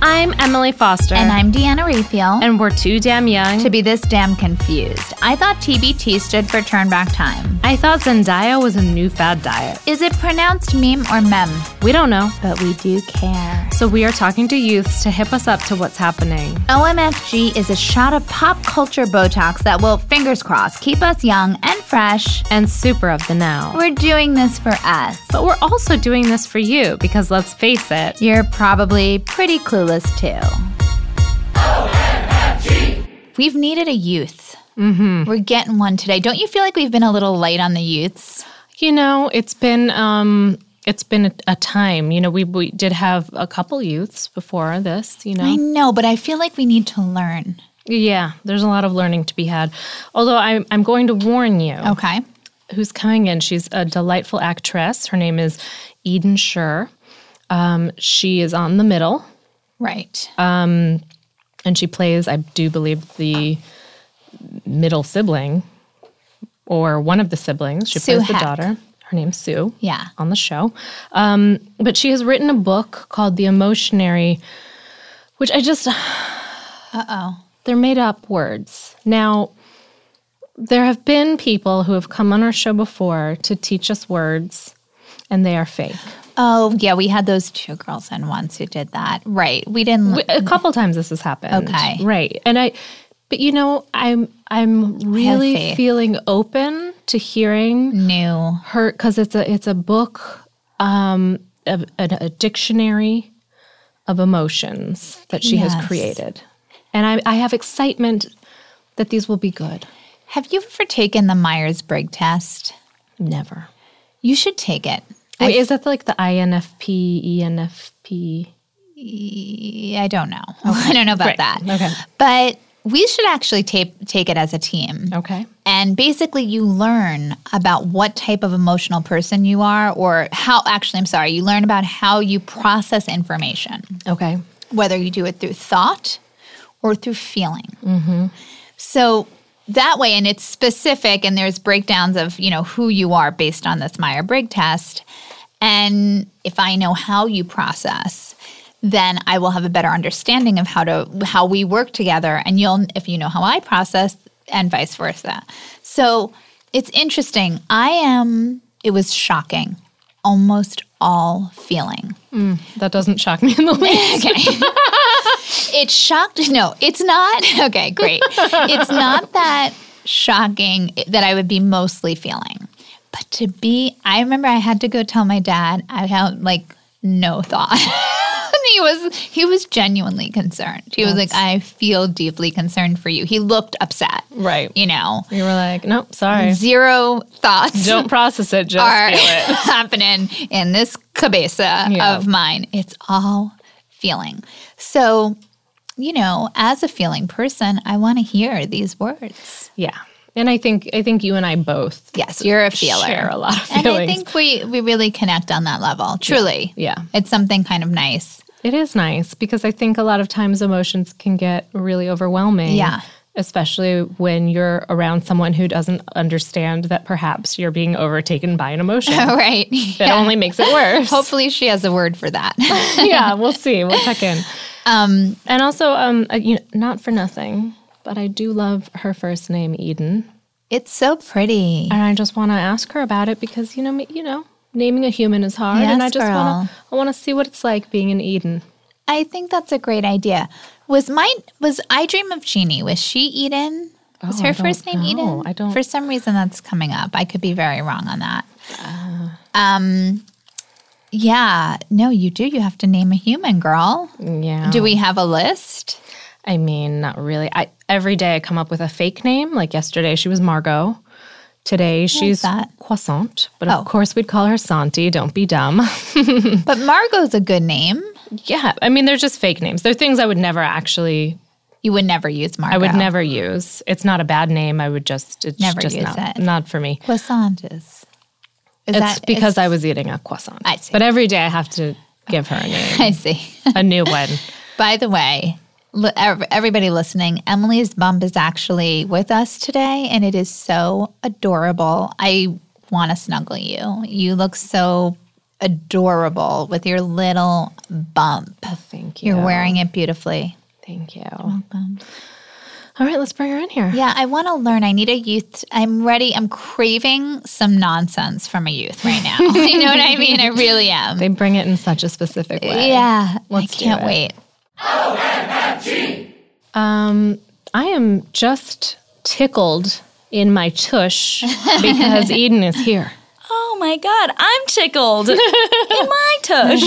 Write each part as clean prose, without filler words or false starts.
I'm Emily Foster. And I'm Deanna Raphael. And we're too damn young to be this damn confused. I thought TBT stood for Turn Back Time. I thought Zendaya was a new fad diet. Is it pronounced meme or mem? We don't know. But we do care. So we are talking to youths to hip us up to what's happening. OMFG is a shot of pop culture Botox that will, fingers crossed, keep us young and fresh. And super of the now. We're doing this for us. But we're also doing this for you because let's face it, you're probably pretty clueless too. OMFG! We've needed a youth. Mm-hmm. We're getting one today. Don't you feel like we've been a little light on the youths? You know, it's been a time. You know, we did have a couple youths before this, you know. I know, but I feel like we need to learn. Yeah, there's a lot of learning to be had. Although I'm going to warn you. Okay. Who's coming in. She's a delightful actress. Her name is Eden Sher. She is on The Middle. Right. And she plays, I do believe, the middle sibling or one of the siblings. She plays the daughter. Her name's Sue. Yeah. On the show. But she has written a book called The Emotionary, which I just... Uh-oh. They're made up words. Now, there have been people who have come on our show before to teach us words, and they are fake. Oh, yeah, we had those two girls in once who did that. Right. We didn't... A couple times this has happened. Okay. Right. But you know, I'm really feeling open to hearing her, because it's a book, a dictionary of emotions that she has created. And I have excitement that these will be good. Have you ever taken the Myers-Briggs test? Never. You should take it. Wait, is that like the INFP, ENFP? I don't know. Okay. I don't know about that. Okay. But we should actually take it as a team. Okay. And basically you learn about what type of emotional person you are, or you learn about how you process information. Okay. Whether you do it through thought or through feeling. Mm-hmm. So that way, and it's specific, and there's breakdowns of, you know, who you are based on this Myers-Briggs test. And if I know how you process, then I will have a better understanding of how we work together, and if you know how I process, and vice versa. So it's interesting. It was shocking. Almost all feeling. That doesn't shock me in the least. Okay. It shocked. No, it's not. Okay, great. It's not that shocking that I would be mostly feeling. But I remember I had to go tell my dad. I had no thought. He was genuinely concerned. He was like, I feel deeply concerned for you. He looked upset. Right. You know. You were like, nope, sorry. Zero thoughts. Don't process it, just feel it. Happening in this cabeza of mine. It's all feeling. So, you know, as a feeling person, I want to hear these words. Yeah. And I think you and I both. Yes, you're a feeler. Share a lot of feelings. And I think we really connect on that level. Truly. Yeah. It's something kind of nice. It is nice because I think a lot of times emotions can get really overwhelming. Yeah. Especially when you're around someone who doesn't understand that perhaps you're being overtaken by an emotion. Right. That only makes it worse. Hopefully she has a word for that. Yeah, we'll see. We'll check in. And also, not for nothing, but I do love her first name, Eden. It's so pretty. And I just want to ask her about it because, naming a human is hard. Yes, and I just girl. want to see what it's like being an Eden. I think that's a great idea. Was I Dream of Jeannie, was she Eden? Was her first name Eden? I don't. For some reason that's coming up. I could be very wrong on that. Yeah. No, you do. You have to name a human, girl. Yeah. Do we have a list? I mean, not really. Every day I come up with a fake name. Like yesterday she was Margot. Today she's Croissant. But of course we'd call her Santi. Don't be dumb. But Margot's a good name. Yeah. I mean, they're just fake names. They're things I would never actually... You would never use Margot. I would never use. It's not a bad name. I would just... It's never just use not, it. Not for me. Croissant is... It's because I was eating a croissant. I see. But every day I have to give her a name. I see. A new one. By the way, everybody listening, Emily's bump is actually with us today, and it is so adorable. I want to snuggle you. You look so adorable with your little bump. Oh, thank Thank you. You're wearing it beautifully. Thank you. You're welcome. All right, let's bring her in here. Yeah, I want to learn. I need a youth. I'm ready. I'm craving some nonsense from a youth right now. You know what I mean? I really am. They bring it in such a specific way. Yeah, I can't wait. OMFG! I am just tickled in my tush because Eden is here. Oh my God, I'm tickled in my tush.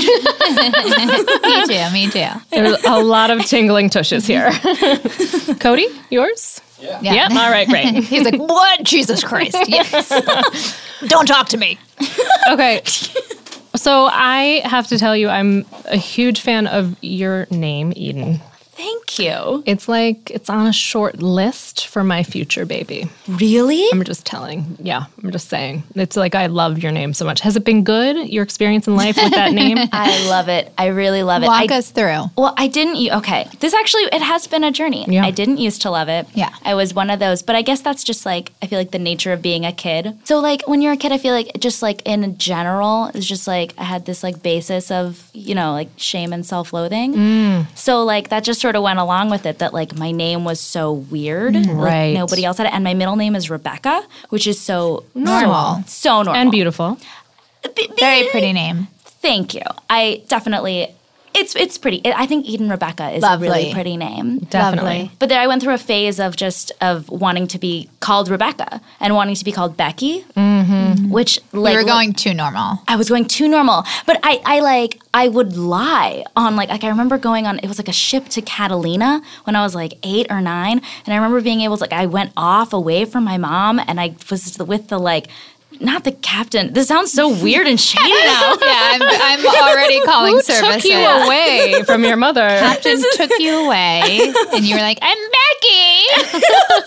Me too. There's a lot of tingling tushes here. Cody, yours? Yeah. Yep. All right, great. He's like, what? Jesus Christ. Yes. Don't talk to me. Okay. So I have to tell you, I'm a huge fan of your name, Eden. Thank you. It's like it's on a short list for my future baby. Really? I'm just telling. Yeah, I'm just saying. It's like I love your name so much. Has it been good, your experience in life with that name? I love it. I really love it. Walk us through. Well, I didn't. Okay. This actually, it has been a journey. Yeah. I didn't used to love it. Yeah. I was one of those. But I guess that's just like, I feel like the nature of being a kid. So like when you're a kid, I feel like just like in general, it's just like I had this like basis of, you know, like shame and self-loathing. So like that just sort of went along with it, that like my name was so weird. Right. Like nobody else had it. And my middle name is Rebecca, which is so Normal. So normal. And beautiful. Very pretty name. Thank you. I definitely, it's pretty. I think Eden Rebecca is Lovely. a really pretty name. Definitely. Lovely. But then I went through a phase of wanting to be called Rebecca and wanting to be called Becky, which like You were going too normal. I was going too normal. But I would lie on like I remember going on, it was like a ship to Catalina when I was like 8 or 9, and I remember being able to like I went off away from my mom and I was with the like. Not the captain. This sounds so weird and shady now. Yeah, I'm already calling Who services. took you away from your mother? Captain took you away, and you were like, I'm Becky.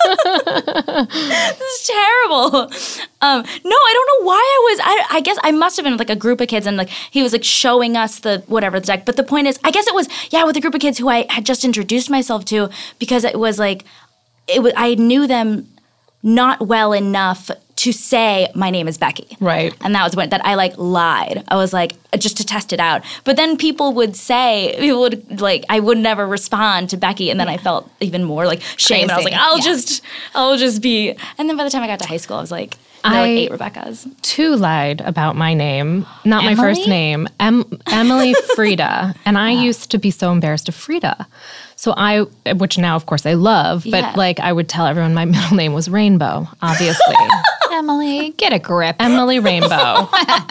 This is terrible. No, I don't know why I guess I must have been with like a group of kids and like he was like showing us the whatever the deck. But the point is, I guess it was with a group of kids who I had just introduced myself to because it was like I knew them not well enough to say my name is Becky. Right. And that was when that I like lied. I was like just to test it out. But then people would like I would never respond to Becky and then I felt even more like shame and I was like I'll just be. And then by the time I got to high school I was like there were like 8 Rebeccas. Too lied about my name, not Emily? my first name, Emily Frida. And I used to be so embarrassed of Frida. So which now of course I love, but like I would tell everyone my middle name was Rainbow, obviously. Emily, get a grip. Emily Rainbow.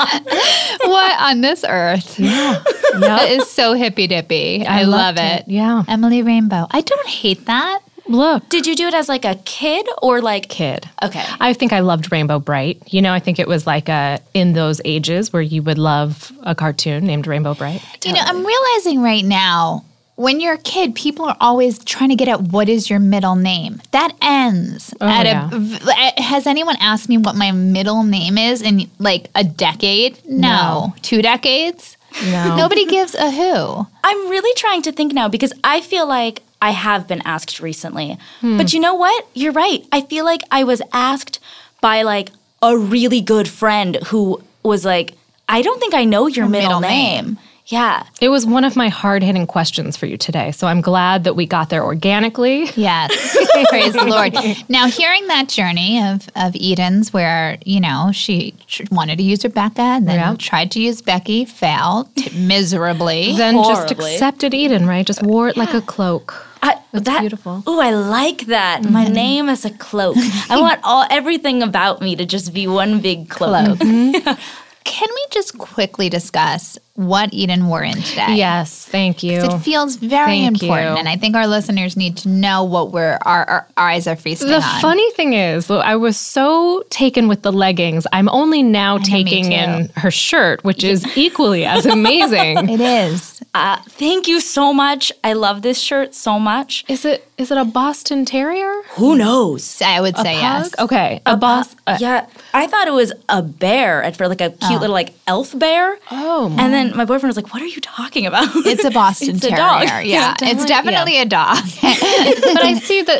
What on this earth? Yeah. That is so hippy dippy. I love it. Yeah. Emily Rainbow. I don't hate that. Look. Did you do it as like a kid or like Kid. Okay. I think I loved Rainbow Bright. You know, I think it was like in those ages where you would love a cartoon named Rainbow Bright. You know, I'm realizing right now, when you're a kid, people are always trying to get at what is your middle name. That ends has anyone asked me what my middle name is in like a decade? No. 2 decades? No. Nobody gives a who. I'm really trying to think now because I feel like I have been asked recently. But you know what? You're right. I feel like I was asked by like a really good friend who was like, I don't think I know your middle name. Yeah. It was one of my hard-hitting questions for you today, so I'm glad that we got there organically. Yes. Praise the Lord. Now, hearing that journey of Eden's where, you know, she wanted to use Rebecca and then tried to use Becky, failed miserably. Then just Horribly. accepted Eden, right? Just wore it like a cloak. That's beautiful. Ooh, I like that. My name is a cloak. I want everything about me to just be one big cloak. Can we just quickly discuss what Eden wore in today? Yes, thank you. It feels very important, and I think our listeners need to know what our eyes are feasting The on. funny thing is, I was so taken with the leggings. I'm only now taking in her shirt, which is equally as amazing. It is. Thank you so much. I love this shirt so much. Is it a Boston Terrier? Who knows? I would say yes. Okay, a Boston. Yeah, I thought it was a bear for like a cute little like elf bear. Oh, and then my boyfriend was like, "What are you talking about?" It's a Boston It's a Terrier. dog. Yeah, it's definitely a dog. But I see the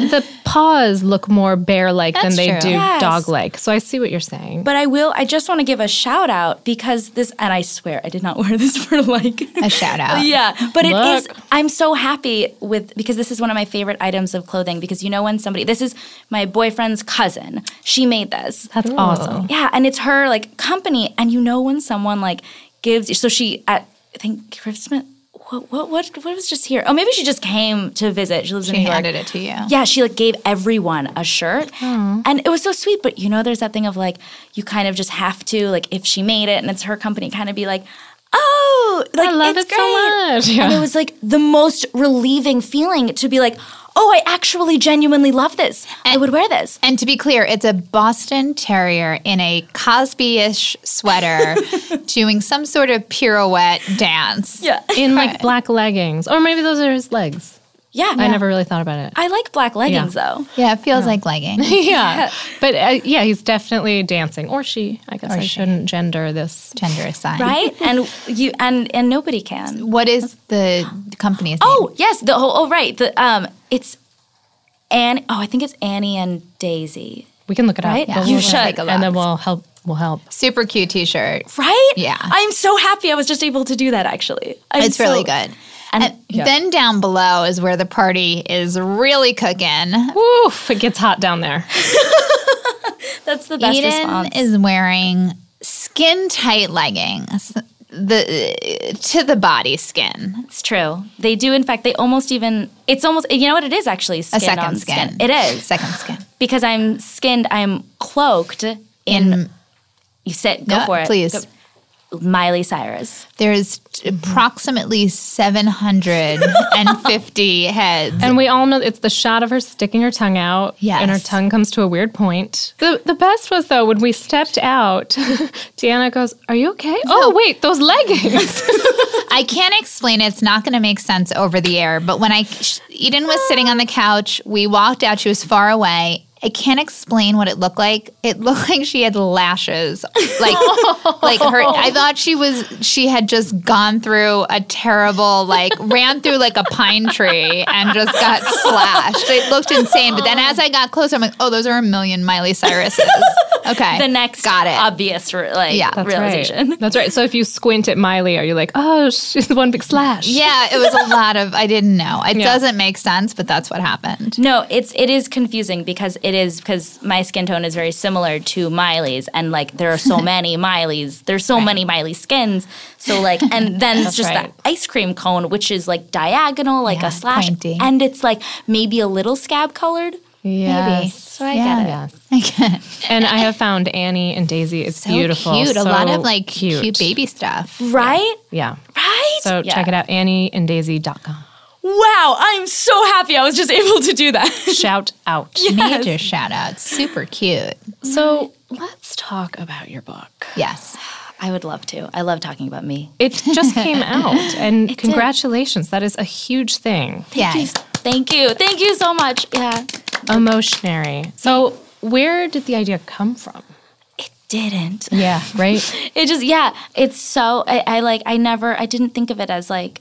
paws look more bear-like than they do Yes. dog-like. So I see what you're saying. But I just want to give a shout out because this, and I swear I did not wear this for like A shout out. Yeah, but it is, Look. I'm so happy because this is one of my favorite items of clothing because when this is my boyfriend's cousin, she made this. That's awesome. Yeah, and it's her like company, and when someone like gives, so she I think Christmas. What was just here? Oh, maybe she just came to visit. She lives in New York. She handed it to you. Yeah, she like gave everyone a shirt, and it was so sweet. But there's that thing of like you kind of just have to like if she made it and it's her company, kind of be like, oh, like I love it's it so much. great. Yeah. And it was like the most relieving feeling to be like, oh, I actually genuinely love this. I would wear this. And to be clear, it's a Boston Terrier in a Cosby-ish sweater doing some sort of pirouette dance. Yeah, In like black leggings. Or maybe those are his legs. yeah. I never really thought about it. I like black leggings though. Yeah, it feels like leggings. Yeah. But he's definitely dancing. Or she. I guess I shouldn't gender this. Gender aside. Right? And nobody can. What is the company's name? Oh, yes. Right. It's Annie. Oh, I think it's Annie and Daisy. We can look it Right? up. Yeah. But You we'll should. look. Take a look. And then we'll help. Super cute t-shirt. Right? Yeah. I'm so happy I was just able to do that, actually. It's really good. And then down below is where the party is really cooking. Woof, it gets hot down there. that's the best Eden response. is wearing skin-tight leggings to the body skin. It's true. They do, in fact, it's almost, you know what it is actually? Skin A second on skin. It is. Second skin. Because I'm cloaked in you said, go for it. Please. Go, Miley Cyrus. There's approximately 750 heads. And we all know it's the shot of her sticking her tongue out. Yes. And her tongue comes to a weird point. The best was, though, when we stepped out, Deanna goes, "Are you okay?" Oh, wait, those leggings. I can't explain it. It's not going to make sense over the air. But when Eden was sitting on the couch, we walked out. She was far away. I can't explain what it looked like. It looked like she had lashes. Like her, I thought she had just gone through a terrible, ran through like a pine tree and just got slashed. It looked insane. But then as I got closer, I'm like, oh, those are a million Miley Cyruses. Okay. The next got it. obvious realization. Right. That's right. So if you squint at Miley, are you like, oh, she's one big slash? Yeah, it was a lot of, I didn't know. It doesn't make sense, but that's what happened. No, it is confusing because my skin tone is very similar to Miley's, and there are so many Miley's. There's so many Miley skins. So and then it's just right. the ice cream cone, which is diagonal, a slash, pointy. and it's maybe a little scab colored. Yes. Maybe. So I get it. Yes. I get it. And I have found Annie and Daisy. It's beautiful. Cute. So a lot of cute baby stuff. Right? Yeah. Right? So check it out, AnnieandDaisy.com. Wow, I'm so happy I was just able to do that. Shout out. Major shout out. Super cute. So let's talk about your book. Yes. I would love to. I love talking about me. It just came out, and congratulations. That is a huge thing. Thank you. Thank you so much. Yeah. Emotionary. So where did the idea come from? It didn't. Yeah, right? It just, it's so, I didn't think of it as I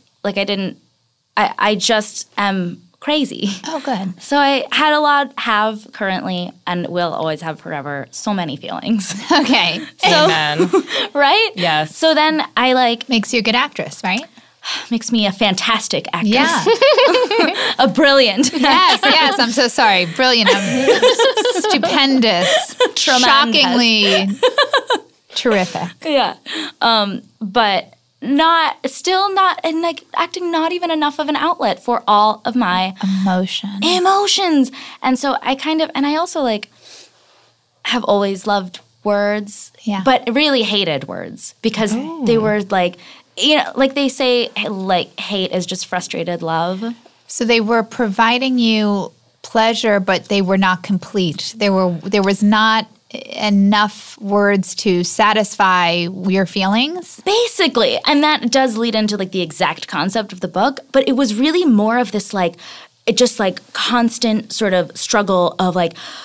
just am crazy. Oh, good. So I have currently, and will always have forever, so many feelings. Okay. Amen. Right? Yes. So then Makes you a good actress, right? makes me a fantastic actress. Yeah. A brilliant. Yes. I'm so sorry. Brilliant. Stupendous. Shockingly terrific. Yeah. But still not, and acting not even enough of an outlet for all of my emotions. And so I also have always loved words, but really hated words because they were they say hate is just frustrated love. So they were providing you pleasure, but they were not complete. There was not enough words to satisfy your feelings? Basically. And that does lead into the exact concept of the book, but it was really more of this constant sort of struggle of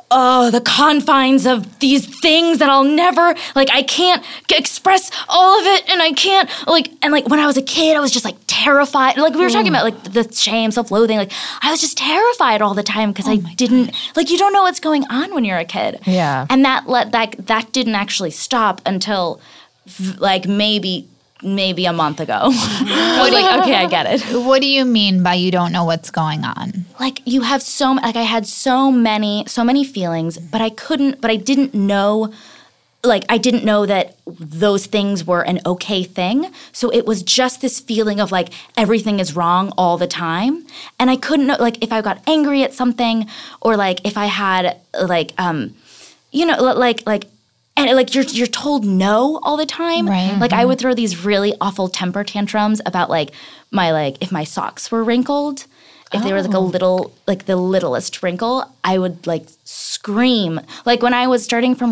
the confines of these things that I'll never, like, I can't express all of it, and I can't, like, and, like, when I was a kid, I was just, like, terrified. Like, we were talking about, like, the shame, self-loathing. Like, I was just terrified all the time because I didn't, like, you don't know what's going on when you're a kid. Yeah. And that didn't actually stop until, like, maybe a month ago. I was like, okay, I get it. What do you mean by you don't know what's going on? Like, you have I had so many feelings, but I didn't know, like, I didn't know that those things were an okay thing. So it was just this feeling of, like, everything is wrong all the time. And I couldn't know, like, if I got angry at something, or, like, if I had, like, you know, like, and, like, you're told no all the time. Right. Like, I would throw these really awful temper tantrums about, like, if my socks were wrinkled, if they were, like, a little, like, the littlest wrinkle, I would, like, scream. Like, when I was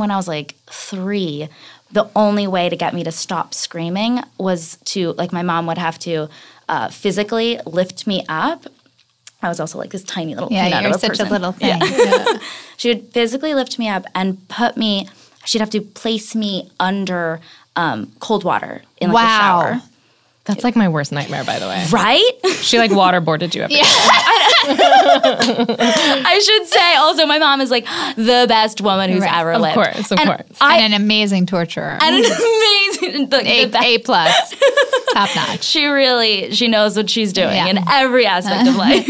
3, the only way to get me to stop screaming was to, like, my mom would have to physically lift me up. I was also, like, this tiny little peanut you're of a such person. a little thing. Yeah. She would physically lift me up and she'd have to place me under cold water in, like, the shower. That's, like, my worst nightmare, by the way. Right? She, like, waterboarded you every day. I should say also my mom is, like, the best woman who's ever lived. Of course. And an amazing torturer. And an amazing A+, top notch. She knows what she's doing in every aspect of life.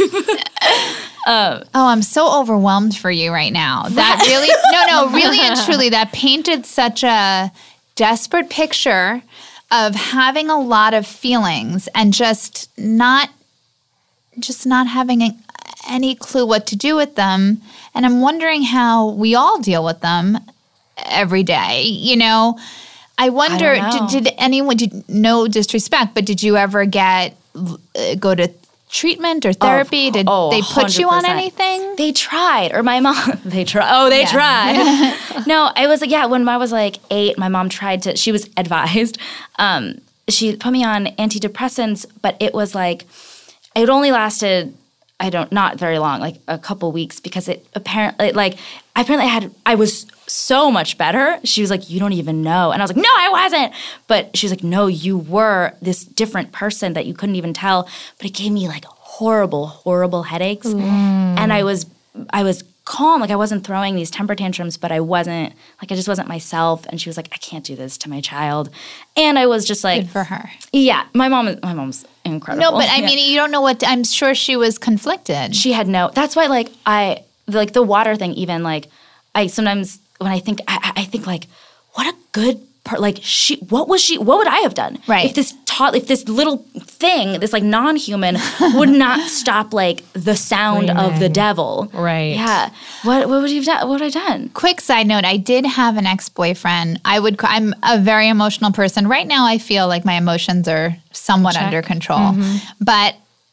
I'm so overwhelmed for you right now. That really, really and truly, that painted such a desperate picture of having a lot of feelings and just not having any clue what to do with them. And I'm wondering how we all deal with them every day. You know, I wonder, did anyone, no disrespect, but did you ever go to treatment or therapy? Did they put you on anything? They tried. Or my mom, they tried. No, I was like, when I was like 8, my mom she was advised. She put me on antidepressants, but it was like, it only lasted, not very long, like a couple weeks, because it apparently I was so much better. She was like, you don't even know. And I was like, no, I wasn't. But she was like, no, you were this different person that you couldn't even tell. But it gave me, like, horrible, horrible headaches. And I was calm. Like, I wasn't throwing these temper tantrums, but I just wasn't myself. And she was like, I can't do this to my child. And I was just like, good for her. Yeah. My mom's incredible. No, but I mean, you don't know I'm sure she was conflicted. She had that's why, like, the water thing, even, like, I sometimes, when I think, I think, like, what a good what would I have done? Right. If this little thing, this, like, non-human would not stop, like, the sound of the devil. Right. Yeah. What would you have done? What would I have done? Quick side note, I did have an ex-boyfriend. I'm a very emotional person. Right now I feel like my emotions are somewhat under control. But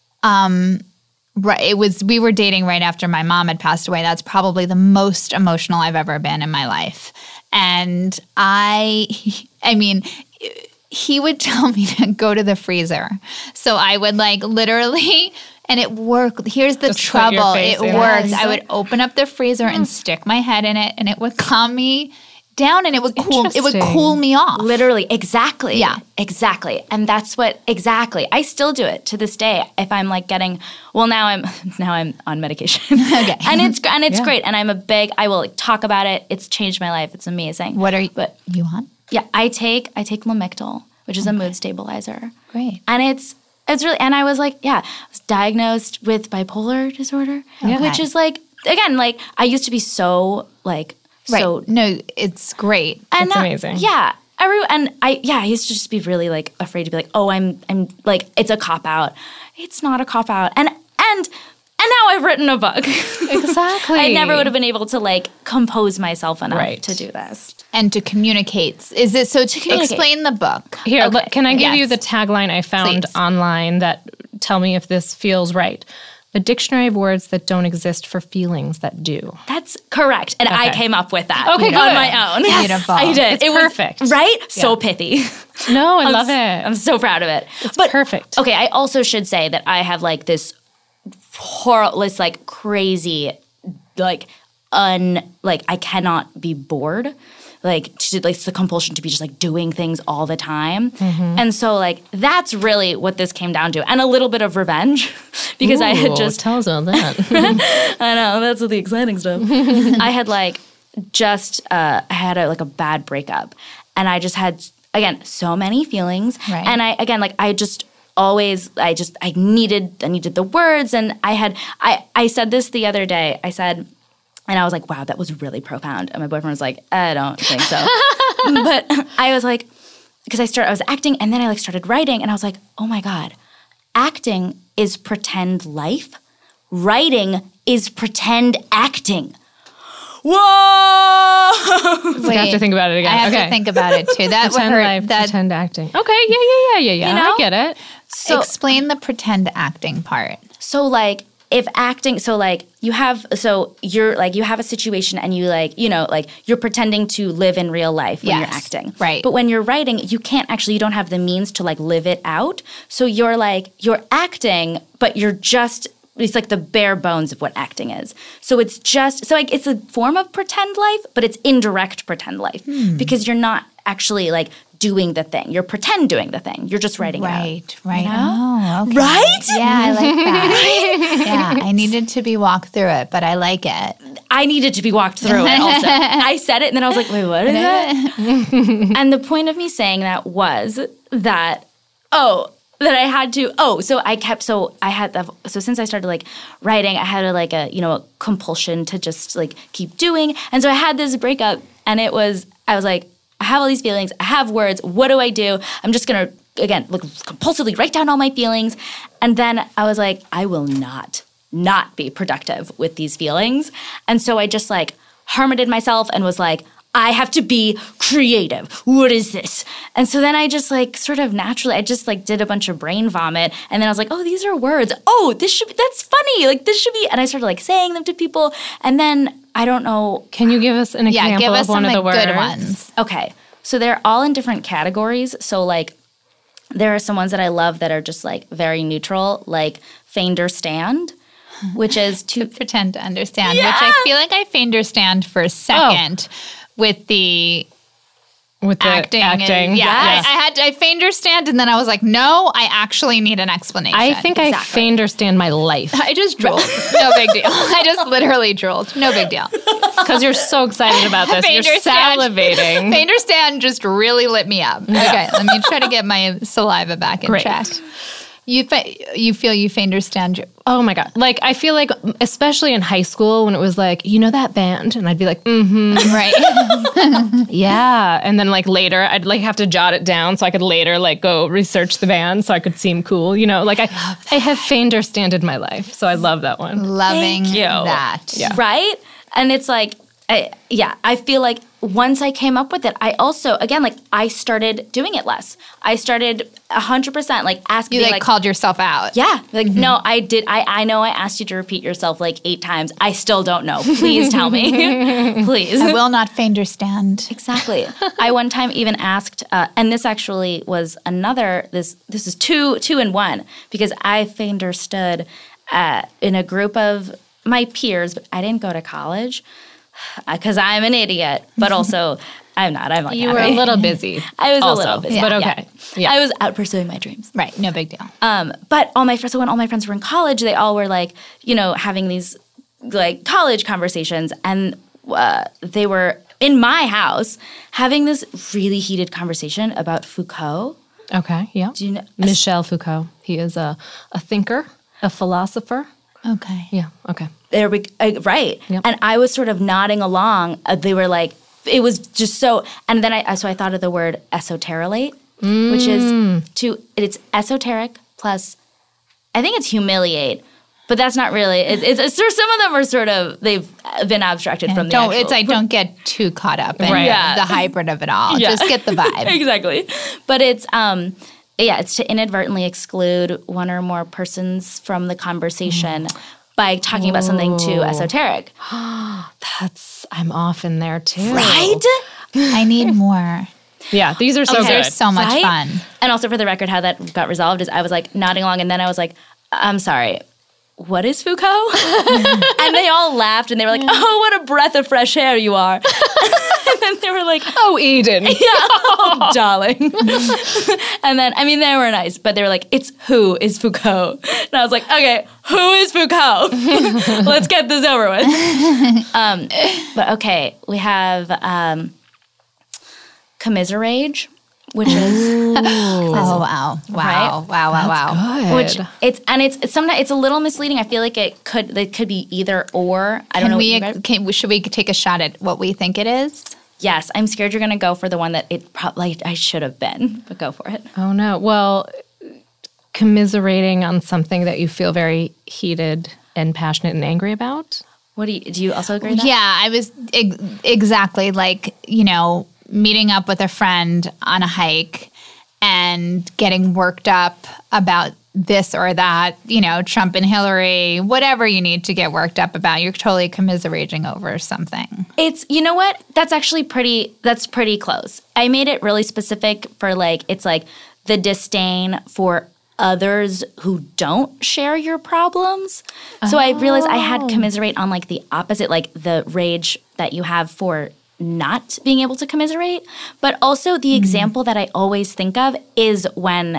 we were dating right after my mom had passed away. That's probably the most emotional I've ever been in my life. And I mean, he would tell me to go to the freezer. So I would, like, literally, and it worked. Here's the trouble. It worked. I would open up the freezer and stick my head in it, and it would calm me down, and it would cool me off. Literally, exactly. Yeah. Exactly. And that's exactly. I still do it to this day. If I'm, like, now I'm on medication. Okay. And it's great. And I will, like, talk about it. It's changed my life. It's amazing. What are you on? Yeah, I take Lamictal, which is a mood stabilizer. Great. And it's really, and I was like, I was diagnosed with bipolar disorder, which is, like, again, like, I used to be so, like, right. So, no, it's great. And it's amazing. Yeah. I used to just be really, like, afraid to be like, oh, I'm like, it's a cop-out. It's not a cop-out. And now I've written a book. Exactly. I never would have been able to, like, compose myself enough to do this. And to communicate. Is it so? To explain the book. Here, can I give you the tagline I found online that tell me if this feels right? A dictionary of words that don't exist for feelings that do. That's correct. And I came up with that on my own. Yes, beautiful. I did. It's perfect. Right? Yeah. So pithy. No, I love it. I'm so proud of it. It's perfect. Okay, I also should say that I have, like, this like, crazy, like, I cannot be bored. It's the compulsion to be just like doing things all the time. And so like that's really what this came down to. And a little bit of revenge because I had just tell us about that. I know, that's the exciting stuff. I had like just I had a bad breakup, and I just had again so many feelings. Right. And I needed the words, and I said this the other day. I said, and I was like, wow, that was really profound. And my boyfriend was like, I don't think so. But I was like, because I was acting, and then I like started writing, and I was like, oh my God, acting is pretend life. Writing is pretend acting. Whoa! Wait, I have to think about it again. I have to think about it too. That pretend would hurt. life, pretend acting. Okay, yeah. You know? I get it. So explain the pretend acting part. So like, if acting, so like you have a situation and you you're pretending to live in real life when you're acting. Right. But when you're writing, you don't have the means to like live it out. So you're acting, but it's like the bare bones of what acting is. So it's it's a form of pretend life, but it's indirect pretend life because you're not actually like doing the thing. You're pretend doing the thing. You're just writing it out. Right. You know? Oh, okay. Right? Yeah, I like that. Yeah, I needed to be walked through it, but I like it. I needed to be walked through it also. I said it and then I was like, wait, what is that? And the point of me saying that was that, so since I started like writing, I had a compulsion to just like keep doing. And so I had this breakup, and I was like, I have all these feelings. I have words. What do I do? I'm just going to, again, compulsively write down all my feelings. And then I was like, I will not be productive with these feelings. And so I just like hermited myself and was like, I have to be creative. What is this? And so then I just like sort of naturally, I just like did a bunch of brain vomit. And then I was like, oh, these are words. Oh, that's funny. Like this should be, and I started like saying them to people. And then I don't know. Can you give us an example of one of the words? Good ones. Okay. So they're all in different categories. So like there are some ones that I love that are just like very neutral, like feinderstand, which is to pretend to understand, which I feel like I feinderstand for a second with the acting. I feinderstand, and then I was like, no, I actually need an explanation. I think I feinderstand my life. I just drooled. No big deal. I just literally drooled. No big deal. Because you're so excited about this. You're salivating. Feinderstand just really lit me up. Okay, let me try to get my saliva back in check. You feel you feinderstand? Oh my God. Like, I feel like, especially in high school when it was like, you know that band? And I'd be like, right. Yeah. And then like later, I'd like have to jot it down so I could later like go research the band so I could seem cool. You know, like I have feinderstanded my life. So I love that one. Loving that. Yeah. Right? And it's like, I feel like once I came up with it, I also, again, like I started doing it less. I started 100% like asking. You like called yourself out. Yeah. Like, no, I did. I know I asked you to repeat yourself like 8 times. I still don't know. Please tell me. Please. I will not feinderstand. Exactly. I one time even asked, and this actually was this is two in one, because I feinderstood in a group of my peers, but I didn't go to college. Because I'm an idiot, but also I'm not. I'm like you were a little busy. I was also, a little busy, but okay. Yeah. I was out pursuing my dreams. Right, no big deal. But all my friends, so when all my friends were in college, they all were like, having these like college conversations, and they were in my house having this really heated conversation about Foucault. Okay, yeah. Do you know Michel Foucault? He is a thinker, a philosopher. Okay. Yeah. Okay. There we right. Yep. And I was sort of nodding along. They were like, it was just so. And then I thought of the word esoterilate, which is it's esoteric plus, I think it's humiliate, but that's not really. It's some of them are sort of, they've been abstracted from the actual. It's like, don't get too caught up in the hybrid of it all. Yeah. Just get the vibe. Exactly. But it's it's to inadvertently exclude one or more persons from the conversation by talking about something too esoteric. I'm off in there too. Right? I need more. Yeah, these are so good. They're so much fun. And also for the record, how that got resolved is I was like nodding along, and then I was like, I'm sorry. what is Foucault? And they all laughed and they were like, oh, what a breath of fresh air you are. And then they were like, oh, Eden. Yeah, oh, darling. And then, I mean, they were nice, but they were like, it's who is Foucault? And I was like, okay, who is Foucault? Let's get this over with. But okay, we have Commiserage, which is wow. Which it's sometimes it's a little misleading. I feel like it could be either or. I don't know. Should we take a shot at what we think it is? Yes, I'm scared you're going to go for the one that it probably I should have been, but go for it. Oh no. Well, commiserating on something that you feel very heated and passionate and angry about. What do you also agree with that? Yeah, I was exactly like, meeting up with a friend on a hike and getting worked up about this or that, Trump and Hillary, whatever you need to get worked up about, you're totally commiserating over something. It's, you know what? That's actually that's pretty close. I made it really specific for it's like the disdain for others who don't share your problems. So I realized I had commiserate on the opposite, the rage that you have for not being able to commiserate. But also the example that I always think of is when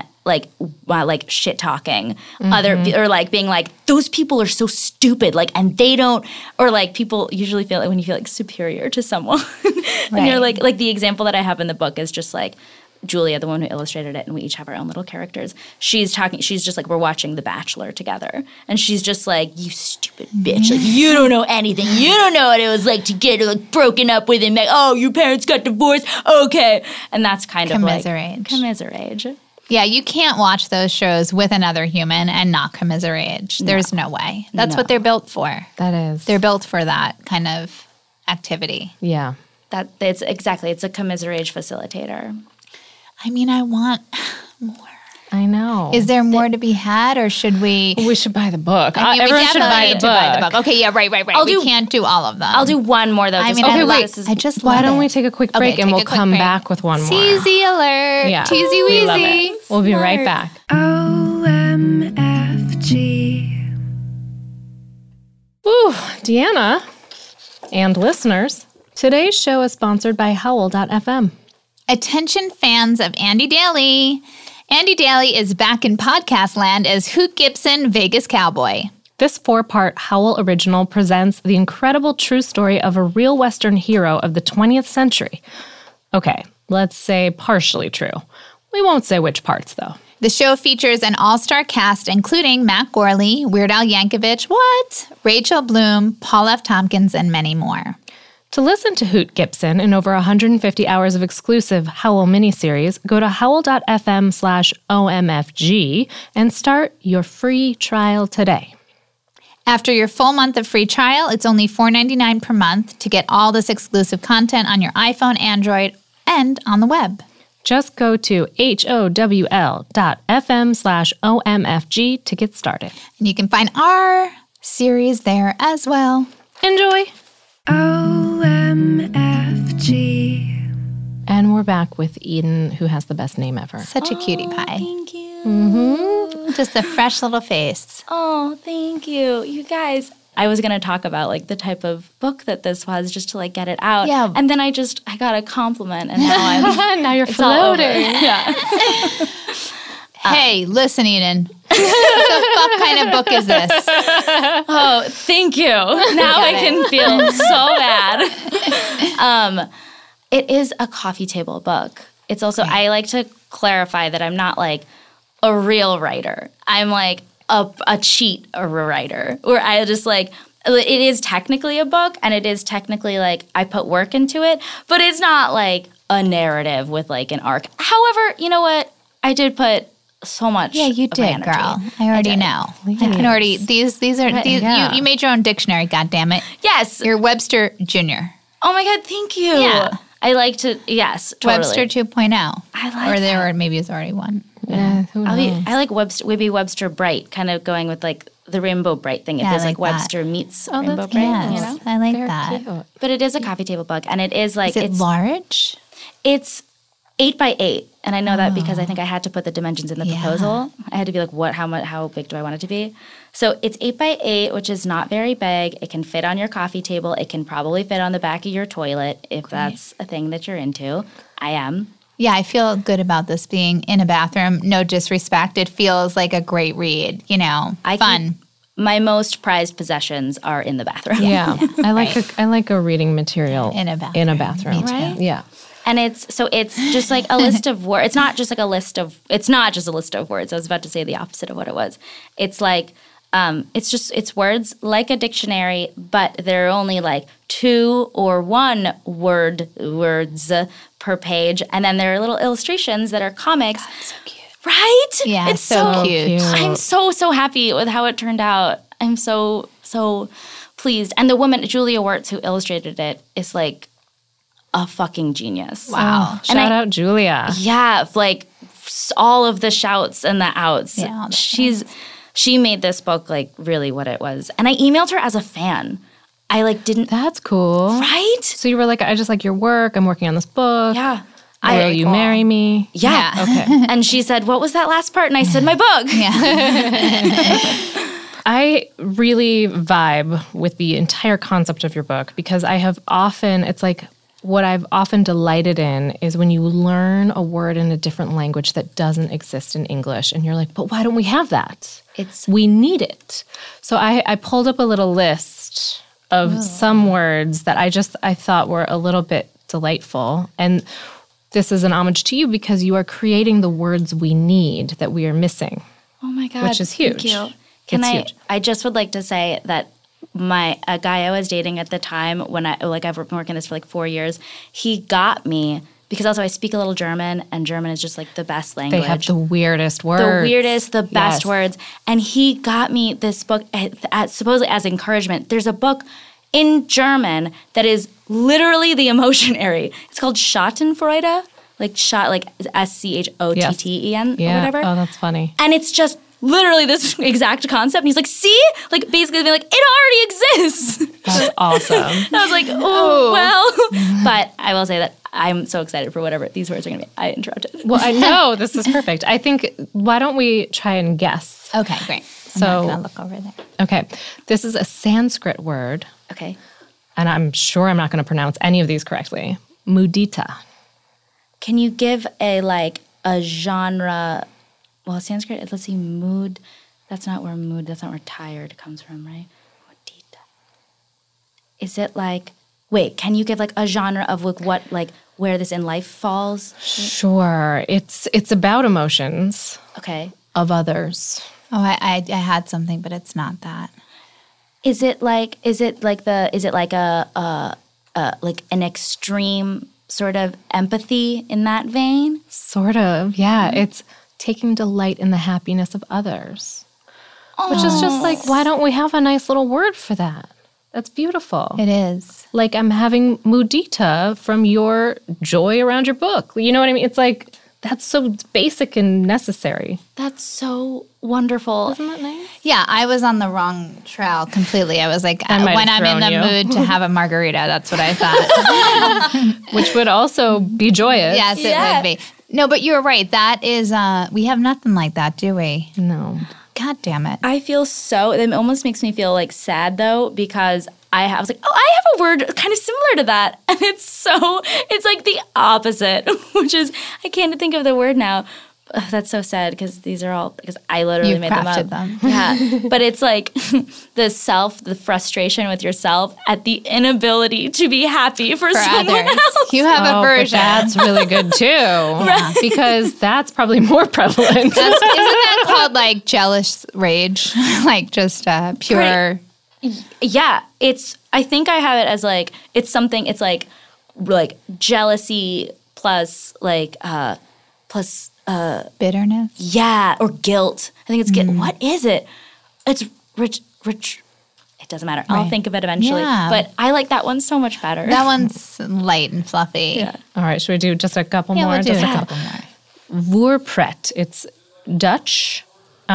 shit talking other, or being those people are so stupid, and they don't, or people usually feel when you feel superior to someone. And you're the example that I have in the book is just Julia, the one who illustrated it, and we each have our own little characters. She's just we're watching The Bachelor together. And she's just you stupid bitch. You don't know anything. You don't know what it was like to get broken up with him. Oh, your parents got divorced? Okay. And that's kind of commiserate. Yeah, you can't watch those shows with another human and not commiserate. There's no way. That's what they're built for. That is. They're built for that kind of activity. Yeah. It's a commiserate facilitator. I mean, I want more. I know. Is there more to be had, or should we? We should buy the book. Everyone should buy the book. Okay, yeah, right. We can't do all of them. I'll do one more, though. Why don't we take a quick break and we'll come back with one more? Teasy alert. Yeah. Teasy weezy. We'll be right back. OMFG. Ooh, Deanna and listeners, today's show is sponsored by Howl.fm. Attention fans of Andy Daly. Andy Daly is back in podcast land as Hoot Gibson, Vegas Cowboy. This 4-part Howl original presents the incredible true story of a real Western hero of the 20th century. Okay, let's say partially true. We won't say which parts, though. The show features an all-star cast including Matt Gorley, Weird Al Yankovic, Rachel Bloom, Paul F. Tompkins, and many more. To listen to Hoot Gibson and over 150 hours of exclusive Howl miniseries, go to howl.fm/OMFG and start your free trial today. After your full month of free trial, it's only $4.99 per month to get all this exclusive content on your iPhone, Android, and on the web. Just go to howl.fm/OMFG to get started. And you can find our series there as well. Enjoy! OMFG. And we're back with Eden, who has the best name ever. Such a cutie pie. Thank you. Mm-hmm. Just a fresh little face. Oh, thank you. You guys, I was going to talk about the type of book that this was just to get it out. Yeah. And then I got a compliment and now now you're floating. Yeah. Hey, listen, Eden. What the fuck kind of book is this? Oh, thank you. Now I can feel so bad. It is a coffee table book. It's also, I like to clarify that I'm not a real writer. I'm a cheat writer. Where I just it is technically a book and it is technically I put work into it, but it's not a narrative with an arc. However, you know what? I did put so much. Yeah, you did, girl. I already know. Yes. I can already. These are. Yeah. You made your own dictionary. God damn it. Yes. You're Webster Junior. Oh my God! Thank you. Yeah. I like to. Yes. Totally. Webster 2.0. I like. Or there, or maybe it's already one. Yeah, who knows? I like Webster Bright, kind of going with the Rainbow Bright thing. Yeah, It feels like Webster meets Rainbow that's Bright. Yes, You know? I like They're that. cute. But it is a coffee table book, and it is Is it large? It's 8 by 8, And I know that because I think I had to put the dimensions in the proposal. I had to be like, how big do I want it to be? So it's 8 by 8, which is not very big. It can fit on your coffee table. It can probably fit on the back of your toilet if that's a thing that you're into. I am. Yeah, I feel good about this being in a bathroom. No disrespect. It feels like a great read, fun. My most prized possessions are in the bathroom. Yeah. I like a reading material in a bathroom. Me too. Right? Yeah. And it's just like a list of words. It's not just a list of words. I was about to say the opposite of what it was. It's like it's words like a dictionary, but there are only like 2 or 1 words per page, and then there are little illustrations that are comics. God, so cute. Right? Yeah, it's so cute. I'm so happy with how it turned out. I'm so pleased. And the woman, Julia Wirtz, who illustrated it, is like a fucking genius. Wow. Shout out Julia. Yeah, like all of the shouts and the outs. Yeah, she made this book like really what it was. And I emailed her as a fan. I didn't. That's cool. Right? So you were like, I just like your work. I'm working on this book. Yeah. Will you marry me? Yeah. Okay. And she said, what was that last part? And I said, my book. Yeah. I really vibe with the entire concept of your book because it's like what I've often delighted in is when you learn a word in a different language that doesn't exist in English. And you're like, but why don't we have that? We need it. So I pulled up a little list of some words that I thought were a little bit delightful. And this is an homage to you because you are creating the words we need that we are missing. Oh my God. Which is huge. Thank you. Huge. I just would like to say that a guy I was dating at the time when I've been working this for 4 years, he got me because also I speak a little German and German is just the best language. They have the weirdest words. The best words. And he got me this book supposedly as encouragement. There's a book in German that is literally the emotionary. It's called Schadenfreude, SCHOTTEN or whatever. Oh, that's funny. And it's just literally this exact concept. And he's like, see? Basically being like, it already exists. That's awesome. And I was like, oh, well. But I will say that I'm so excited for whatever these words are going to be. I interrupted. Well, I know. This is perfect. I think, why don't we try and guess? Okay, great. I'm not going to look over there. Okay. This is a Sanskrit word. Okay. And I'm sure I'm not going to pronounce any of these correctly. Mudita. Can you give a genre? Well, Sanskrit, let's see, mood. That's not where tired comes from, right? Mudita. Is it wait, can you give a genre of where this in life falls? Sure. It's about emotions. Okay. Of others. Oh, I had something, but it's not that. Is it an extreme sort of empathy in that vein? Sort of, yeah. Mm-hmm. It's taking delight in the happiness of others. Oh. Which is just why don't we have a nice little word for that? That's beautiful. It is. I'm having mudita from your joy around your book. You know what I mean? It's that's so basic and necessary. That's so wonderful. Isn't that nice? Yeah, I was on the wrong trail completely. I was when I'm in the mood to have a margarita, that's what I thought. Which would also be joyous. Yes, it would be. No, but you're right. That is, we have nothing like that, do we? No. God damn it. I feel it almost makes me feel sad though, because I have a word kind of similar to that. And it's the opposite, which is, I can't think of the word now. Ugh, that's so sad because these are all, because I literally made them up. Yeah. But it's the frustration with yourself at the inability to be happy for someone else. You have a version. That's really good too. Right. Because that's probably more prevalent. Isn't that called jealous rage? Just pure. Right. Yeah. I think I have it as it's something, it's jealousy plus plus bitterness? Yeah, or guilt. I think it's guilt. What is it? It's rich. It doesn't matter. Right. I'll think of it eventually. Yeah. But I like that one so much better. That one's light and fluffy. Yeah. All right, should we do just a couple more? We'll do a couple more. Voorpret. It's Dutch,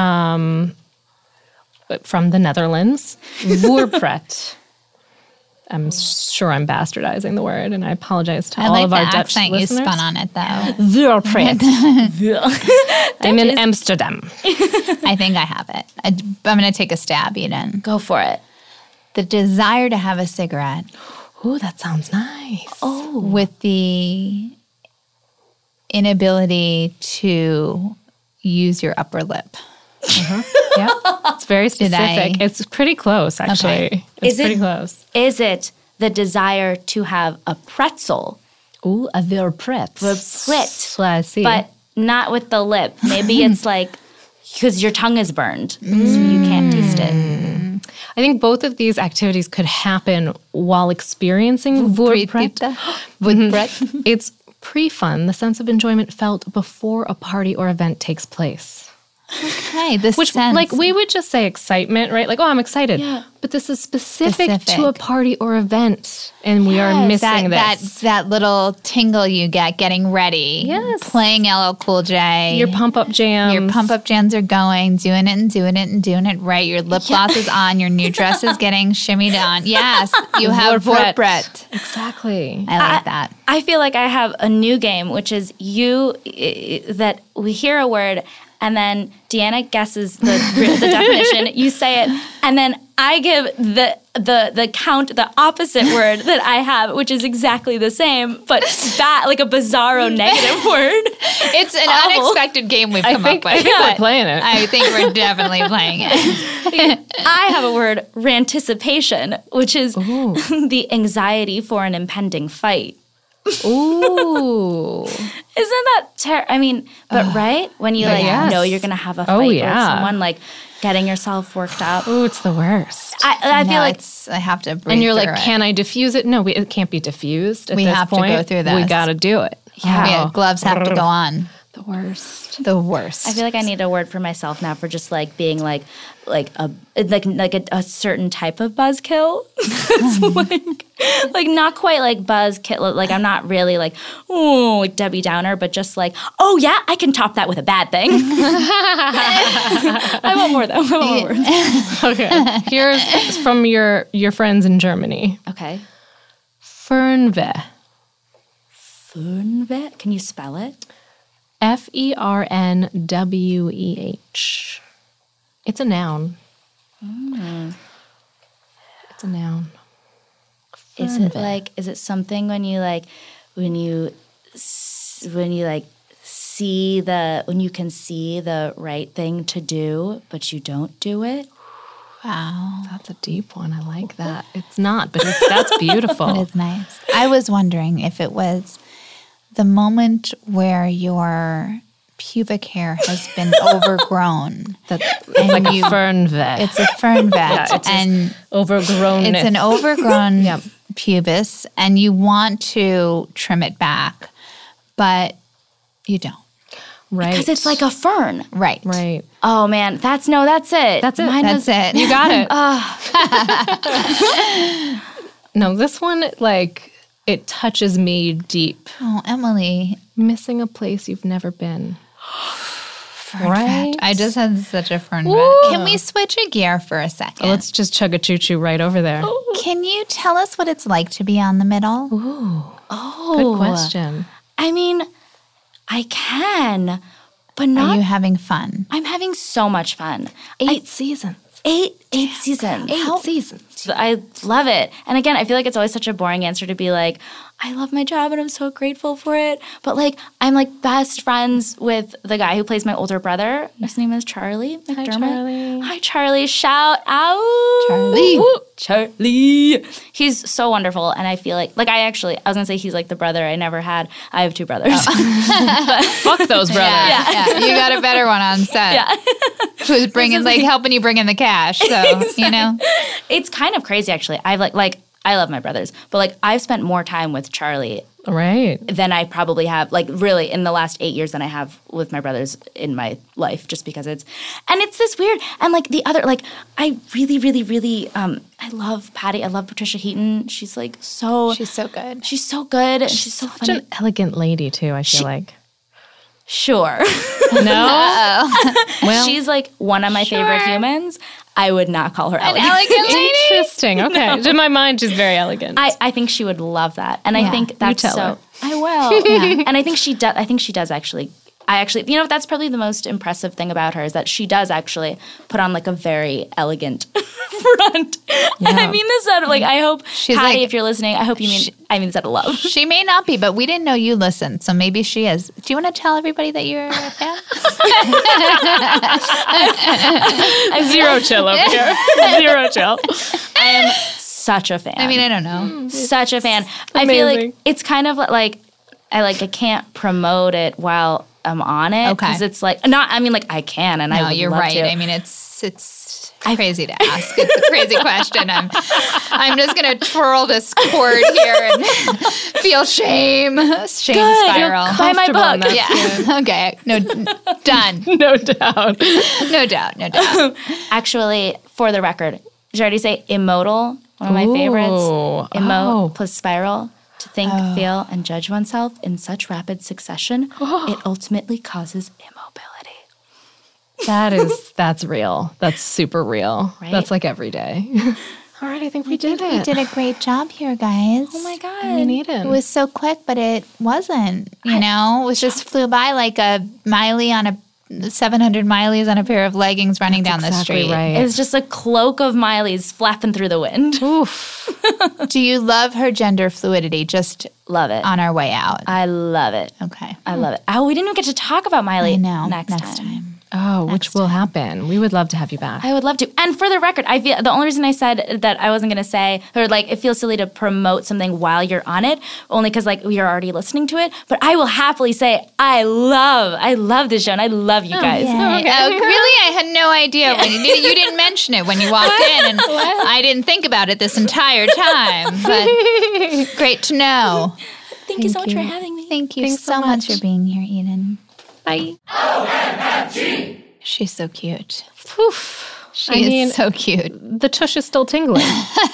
from the Netherlands. Voorpret. I'm sure I'm bastardizing the word, and I apologize to all like of our Dutch accent listeners. you spun on it, though. Voorpret. I'm in Amsterdam. I think I have it. I'm going to take a stab, Eden. Go for it. The desire to have a cigarette Ooh, that sounds nice. Oh. with the inability to use your upper lip. Yeah, it's very specific. It's pretty close, actually. Okay. It's pretty close. Is it the desire to have a pretzel, Ooh, a Voorpret. Voorpret. I see. but not with the lip? Maybe it's like because your tongue is burned, so you can't taste it. I think both of these activities could happen while experiencing Voorpret. It's pre-fun, the sense of enjoyment felt before a party or event takes place. Okay, this Which, sense. like, we would just say excitement, right? Like, oh, I'm excited. Yeah. But this is specific to a party or event, and we are missing this. that little tingle you get getting ready. Yes. Playing LL Cool J. Your pump-up jams. Your pump-up jams are going, doing it and doing it and doing it right. Your lip gloss is on. Your new dress is getting shimmied on. Yes, you have Voorpret. Exactly. I like that. I feel like I have a new game, which is that we hear a word and then Deanna guesses the definition. You say it, and then I give the opposite word that I have, which is exactly the same, but that like a bizarro negative word. It's an unexpected game we've come up with. I think we're playing it. I think we're definitely playing it. I have a word, ranticipation, which is the anxiety for an impending fight. Ooh. Isn't that I mean, but right? When you know you're going to have a fight with someone, like getting yourself worked up. Ooh, it's the worst. I feel like I have to breathe And you're through like, it. can I diffuse it? No, it can't be diffused at We this have to point. go through this. We got to do it. Yeah, gloves have to go on. The worst. The worst. I feel like I need a word for myself now for just like being like a certain type of buzzkill. It's like not quite like buzzkill. Like I'm not really like like Debbie Downer, but just like yeah, I can top that with a bad thing. I want more though. I want more words. Okay. Here's from your friends in Germany. Okay. Fernweh. Fernweh. Can you spell it? Fernweh. It's a noun. It's a noun. Is it like? Is it something when you can see the right thing to do, but you don't do it? Wow. That's a deep one. I like that. It's not, but that's beautiful. It is nice. I was wondering if it was the moment where your pubic hair has been overgrown. It's like a Fernweh. It's a Fernweh. It's and overgrown. It's an overgrown pubis, and you want to trim it back, but you don't. Right. Because it's like a fern. Right. Right. Oh man, that's it. That's it. That's it. You got it. No, this one, like, it touches me deep. Oh, Emily. Missing a place you've never been. Right? I just had such a fern vet. Can we switch a gear for a second? Let's just chug a choo-choo right over there. Can you tell us what it's like to be on the middle? Good question. I mean, I can, but not. Are you having fun? I'm having so much fun. 8 seasons. Eight seasons. 8 seasons. I love it. And again, I feel like it's always such a boring answer to be like, I love my job and I'm so grateful for it. But like, I'm like best friends with the guy who plays my older brother. His name is Charlie McDermott. Hi, Charlie. Hi, Charlie. Shout out. Charlie. Charlie. He's so wonderful. And I feel like I was going to say he's like the brother I never had. I have 2 brothers. Fuck those brothers. Yeah. You got a better one on set. Yeah. Who's bringing, helping you bring in the cash. So, It's kind of crazy, actually. I've I love my brothers, but like I've spent more time with Charlie Right. than I probably have, like really in the last 8 years than I have with my brothers in my life, just because it's this weird, and like the other, like I really, really, really, I love Patty. I love Patricia Heaton. She's like so. she's so good. She's so good. And she's so Such funny. an elegant lady, too, I feel like. Sure. No? Well, She's like one of my favorite humans. I would not call her elegant. Elegant lady? Interesting. Okay. No. In my mind, she's very elegant. I think she would love that. And I think that's her. I will. Yeah. And I think she does. I think she does actually. That's probably the most impressive thing about her is that she does actually put on like a very elegant front. Yeah. And I mean this out of I hope, she's Patty, if you're listening, I hope you mean, I mean this out of love. She may not be, but we didn't know you listened, so maybe she is. Do you want to tell everybody that you're a fan? Zero chill over here. Zero chill. I am such a fan. I mean, I don't know. Such a fan. Amazing. I feel like it's kind of like I can't promote it while I'm on it because it's I can and I would you're love right. to. I mean, it's crazy to ask. It's a crazy question. I'm just gonna twirl this cord here and feel shame spiral. Buy my book. Yeah. Okay. No. Done. No doubt. No doubt. Actually, for the record, did you already say immodal? One of my favorites. Emote plus spiral. To think, feel, and judge oneself in such rapid succession, it ultimately causes immobility. That's real. That's super real. Right? That's like every day. All right, I think we did it. We did a great job here, guys. Oh my God. We need it. It was so quick, but it wasn't, It was just flew by like a Miley on a 700 Mileys on a pair of leggings running down the street. Right. It's just a cloak of Miley's flapping through the wind. Oof. Do you love her gender fluidity? Just love it. On our way out. I love it. Okay. I love it. Oh, we didn't even get to talk about Miley next time. Oh, which will happen. We would love to have you back. I would love to. And for the record, I feel the only reason I said that I wasn't going to say, or it feels silly to promote something while you're on it, only because we are already listening to it. But I will happily say I love this show, and I love you guys. Yeah. Okay. Oh, really? I had no idea. When you didn't mention it when you walked in, and I didn't think about it this entire time. But great to know. Thank you so much for having me. Thank you so much for being here, Eden. Bye. OMFG. She's so cute. Oof. She is so cute. The tush is still tingling.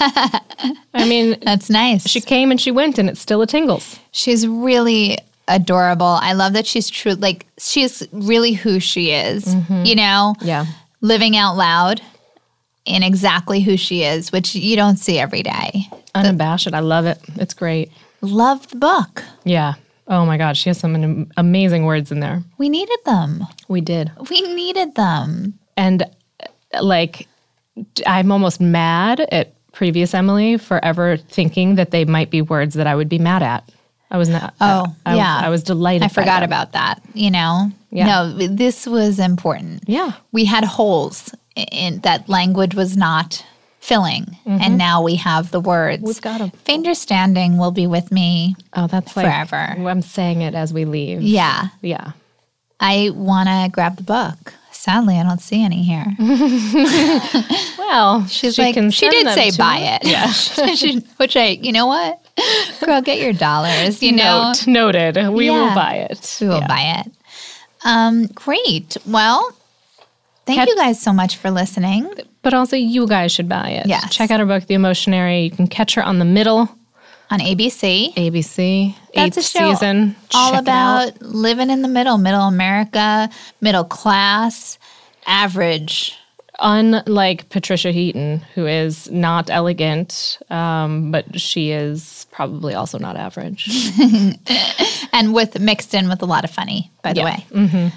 I mean, that's nice. She came and she went, and it's still a tingles. She's really adorable. I love that she's true. She's really who she is. Mm-hmm. Yeah. Living out loud in exactly who she is, which you don't see every day. Unabashed. I love it. It's great. Love the book. Yeah. Oh my God, she has some amazing words in there. We needed them. We did. We needed them. And I'm almost mad at previous Emily for ever thinking that they might be words that I would be mad at. I was not. I was delighted. I forgot about that. Yeah. No, this was important. Yeah. We had holes in that language was not filling, and now we have the words. We've got them. Fainderstanding will be with me. Oh, that's forever. I'm saying it as we leave. Yeah. Yeah. I want to grab the book. Sadly, I don't see any here. Well, she did say buy it. Yeah. Which you know what? Girl, get your dollars, Noted. We will buy it. We will buy it. Great. Well, thank you guys so much for listening. But also, you guys should buy it. Yes. Check out her book, The Emotionary. You can catch her on The Middle. On ABC. That's a show season. all about living in the middle America, middle class, average. Unlike Patricia Heaton, who is not elegant, but she is probably also not average. And mixed in with a lot of funny, by the way. Mm-hmm.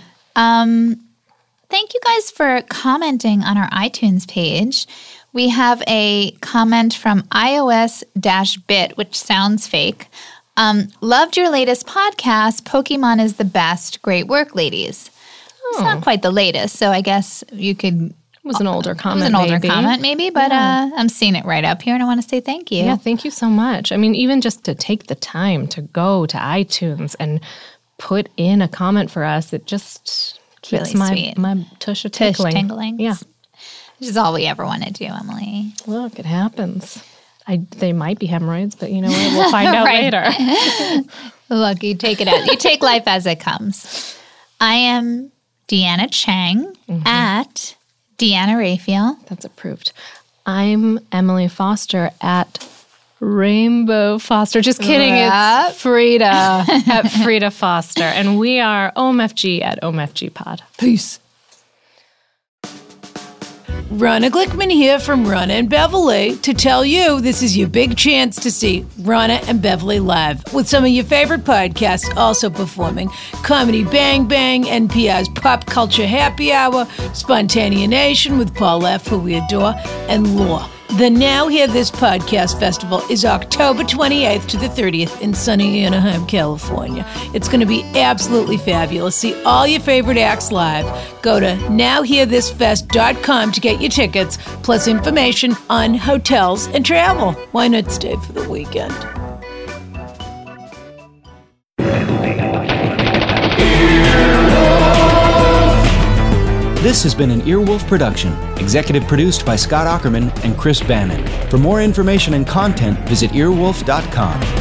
Thank you guys for commenting on our iTunes page. We have a comment from iOS-bit, which sounds fake. Loved your latest podcast. Pokemon is the best. Great work, ladies. Oh. It's not quite the latest, so I guess you could... It was an older comment. It was an older comment, maybe, but I'm seeing it right up here, and I want to say thank you. Yeah, thank you so much. I mean, even just to take the time to go to iTunes and put in a comment for us, it just keeps really my tush tingling. Yeah. Which is all we ever want to do, Emily. Look, it happens. They might be hemorrhoids, but you know what? We'll find out later. Look, you take it out. You take life as it comes. I am Deanna Chang at Deanna Raphael. That's approved. I'm Emily Foster at Rainbow Foster. Just kidding. It's Frida at Frida Foster. And we are OMFG at OMFG Pod. Peace. Ronna Glickman here from Ronna and Beverly to tell you this is your big chance to see Ronna and Beverly live with some of your favorite podcasts also performing: Comedy Bang Bang, NPR's Pop Culture Happy Hour, Spontanea Nation with Paul F., who we adore, and Lore. The Now Hear This Podcast Festival is October 28th to the 30th in sunny Anaheim, California. It's going to be absolutely fabulous. See all your favorite acts live. Go to nowhearthisfest.com to get your tickets, plus information on hotels and travel. Why not stay for the weekend? This has been an Earwolf production, executive produced by Scott Aukerman and Chris Bannon. For more information and content, visit earwolf.com.